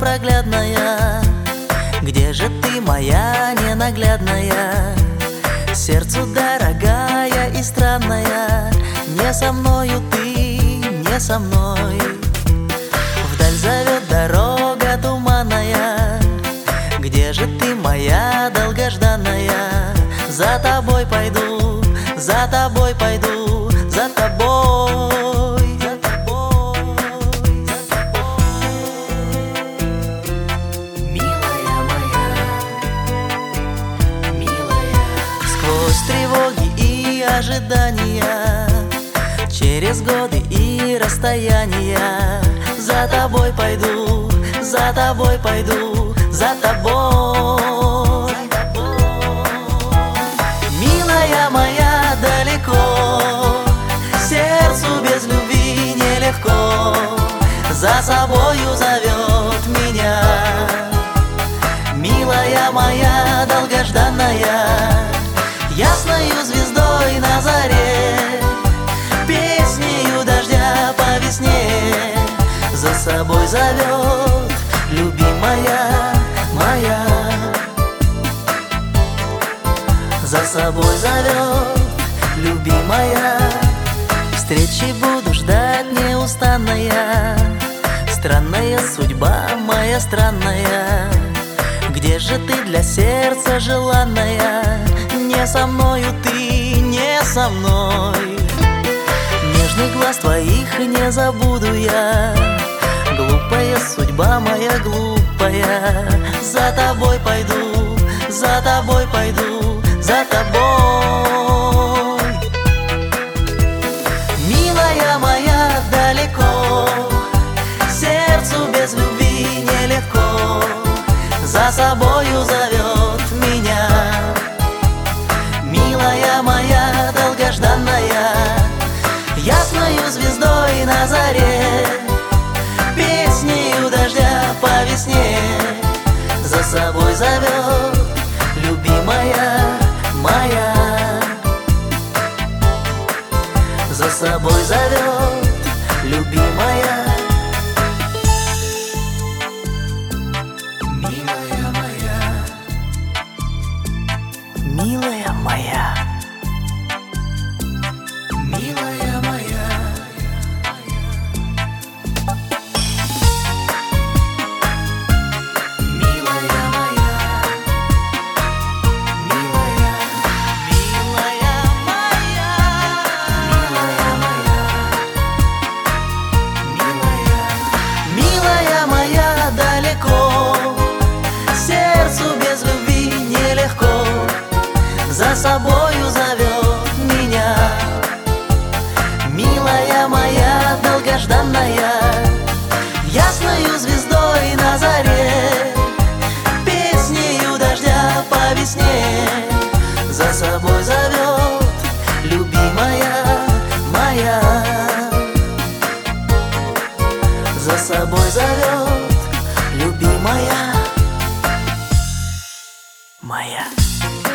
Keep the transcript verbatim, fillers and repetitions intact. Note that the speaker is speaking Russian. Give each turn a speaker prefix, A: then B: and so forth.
A: непроглядная, где же ты, моя ненаглядная? Сердцу дорогая и странная, не со мною ты, не со мной. Вдаль зовет дорога туманная, где же ты, моя долгожданная? За тобой пойду, за тобой пойду, за тобой, за тобой, за тобой. Милая моя, милая. Сквозь тревоги и ожидания, через годы и расстояния, за тобой пойду, за тобой пойду, за тобой. Милая моя, далеко, сердцу без любви нелегко, за собою зовет меня. Милая моя, долгожданная, ясною звездой на заре, песнею дождя по весне, за собой зовет, любимая моя. За собой зовет, любимая. Встречи буду ждать неустанная, странная судьба моя странная. Где же ты для сердца желанная? Не со мною ты, не со мной. Нежных глаз твоих не забуду я, глупая судьба моя глупая. За тобой пойду, за тобой пойду, за тобой. Милая моя, далеко, сердцу без любви нелегко, за собою зовет меня. Милая моя, долгожданная, ясною звездой на заре, песнею дождя по весне, за собой зовет, любимая моя. За собой зовет, любимая. Милая моя, милая моя, милая моя. За собою зовет меня. Милая моя, долгожданная, ясною звездой на заре, песнею дождя по весне, за собой зовет, любимая моя. За собой зовет, любимая моя.